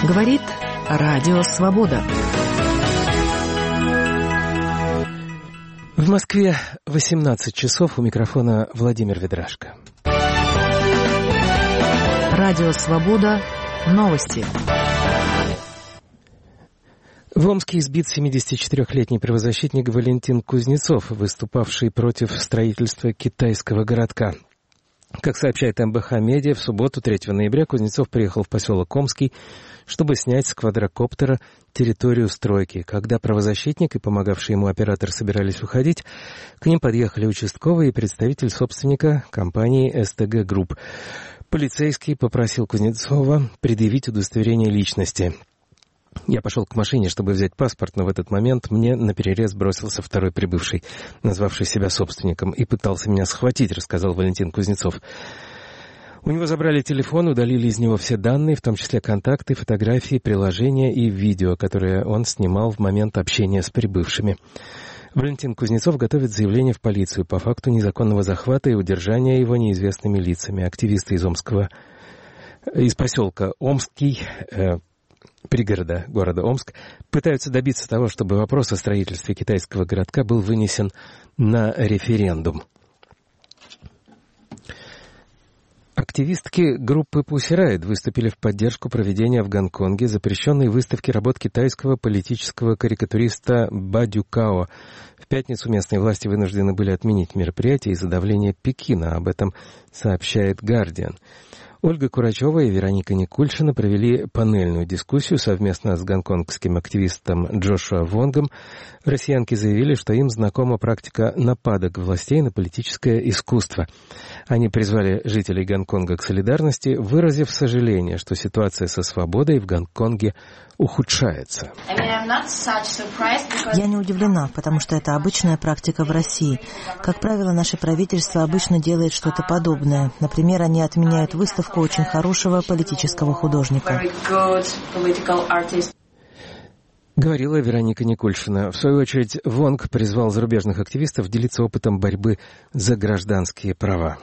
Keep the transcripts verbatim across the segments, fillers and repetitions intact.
Говорит Радио Свобода. В Москве восемнадцать часов, у микрофона Владимир Ведрашко. Радио Свобода. Новости. В Омске избит семидесятичетырехлетний правозащитник Валентин Кузнецов, выступавший против строительства китайского городка. Как сообщает эм бэ ха Медиа, в субботу, третьего ноября, Кузнецов приехал в поселок Омский, чтобы снять с квадрокоптера территорию стройки. Когда правозащитник и помогавший ему оператор собирались уходить, к ним подъехали участковый и представитель собственника компании эс тэ гэ Групп. Полицейский попросил Кузнецова предъявить удостоверение личности. Я пошел к машине, чтобы взять паспорт, но в этот момент мне наперерез бросился второй прибывший, назвавший себя собственником, и пытался меня схватить, рассказал Валентин Кузнецов. У него забрали телефон, удалили из него все данные, в том числе контакты, фотографии, приложения и видео, которые он снимал в момент общения с прибывшими. Валентин Кузнецов готовит заявление в полицию по факту незаконного захвата и удержания его неизвестными лицами. Активисты из Омского, из поселка Омский, э, пригорода города Омск, пытаются добиться того, чтобы вопрос о строительстве китайского городка был вынесен на референдум. Активистки группы Pussy Riot выступили в поддержку проведения в Гонконге запрещенной выставки работ китайского политического карикатуриста Ба Дюкао. В пятницу местные власти вынуждены были отменить мероприятие из-за давления Пекина. Об этом сообщает «Гардиан». Ольга Курачева и Вероника Никульшина провели панельную дискуссию совместно с гонконгским активистом Джошуа Вонгом. Россиянки заявили, что им знакома практика нападок властей на политическое искусство. Они призвали жителей Гонконга к солидарности, выразив сожаление, что ситуация со свободой в Гонконге ухудшается. Я не удивлена, потому что это обычная практика в России. Как правило, наше правительство обычно делает что-то подобное. Например, они отменяют выставку очень хорошего политического художника. Говорила Вероника Никульшина. В свою очередь, Вонг призвал зарубежных активистов делиться опытом борьбы за гражданские права.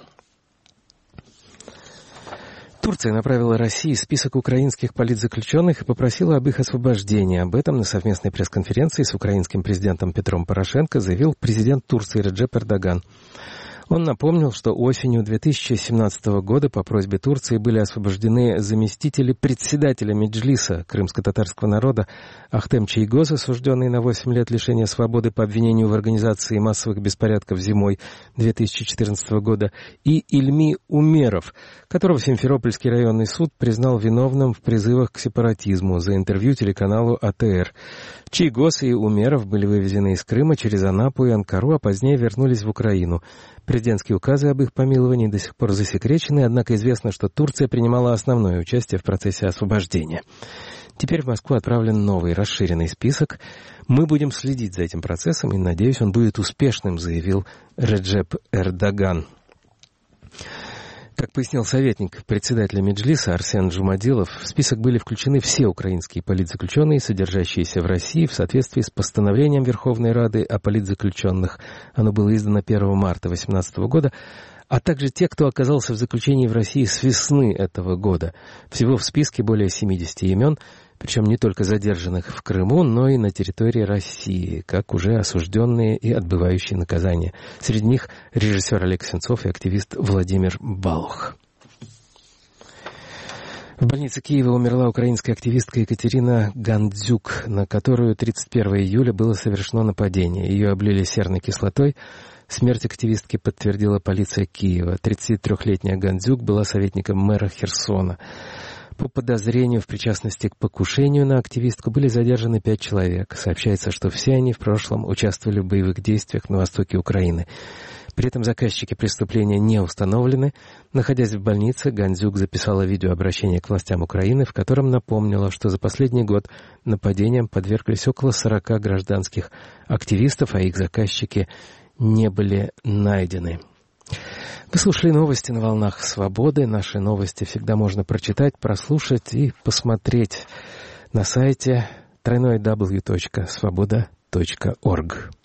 Турция направила России список украинских политзаключенных и попросила об их освобождении. Об этом на совместной пресс-конференции с украинским президентом Петром Порошенко заявил президент Турции Реджеп Эрдоган. Он напомнил, что осенью две тысячи семнадцатого года по просьбе Турции были освобождены заместители председателя Меджлиса крымско-татарского народа Ахтем Чийгоз, осужденный на восемь лет лишения свободы по обвинению в организации массовых беспорядков зимой две тысячи четырнадцатого года, и Ильми Умеров, которого Симферопольский районный суд признал виновным в призывах к сепаратизму за интервью телеканалу а тэ эр. Чийгоз и Умеров были вывезены из Крыма через Анапу и Анкару, а позднее вернулись в Украину. Президентские указы об их помиловании до сих пор засекречены, однако известно, что Турция принимала основное участие в процессе освобождения. Теперь в Москву отправлен новый расширенный список. Мы будем следить за этим процессом и, надеюсь, он будет успешным, заявил Реджеп Эрдоган. Как пояснил советник председателя Меджлиса Арсен Джумадилов, в список были включены все украинские политзаключенные, содержащиеся в России в соответствии с постановлением Верховной Рады о политзаключенных. Оно было издано первого марта две тысячи восемнадцатого года, а также те, кто оказался в заключении в России с весны этого года. Всего в списке более семидесяти имен, причем не только задержанных в Крыму, но и на территории России, как уже осужденные и отбывающие наказание. Среди них режиссер Олег Сенцов и активист Владимир Балух. В больнице Киева умерла украинская активистка Екатерина Гандзюк, на которую тридцать первого июля было совершено нападение. Ее облили серной кислотой. Смерть активистки подтвердила полиция Киева. тридцатитрёхлетняя Гандзюк была советником мэра Херсона. По подозрению в причастности к покушению на активистку были задержаны пять человек. Сообщается, что все они в прошлом участвовали в боевых действиях на востоке Украины. При этом заказчики преступления не установлены. Находясь в больнице, Гандзюк записала видеообращение к властям Украины, в котором напомнила, что за последний год нападениям подверглись около сорока гражданских активистов, а их заказчики не были найдены. Вы слушали новости на волнах Свободы. Наши новости всегда можно прочитать, прослушать и посмотреть на сайте дабл ю дабл ю дабл ю точка свобода точка орг.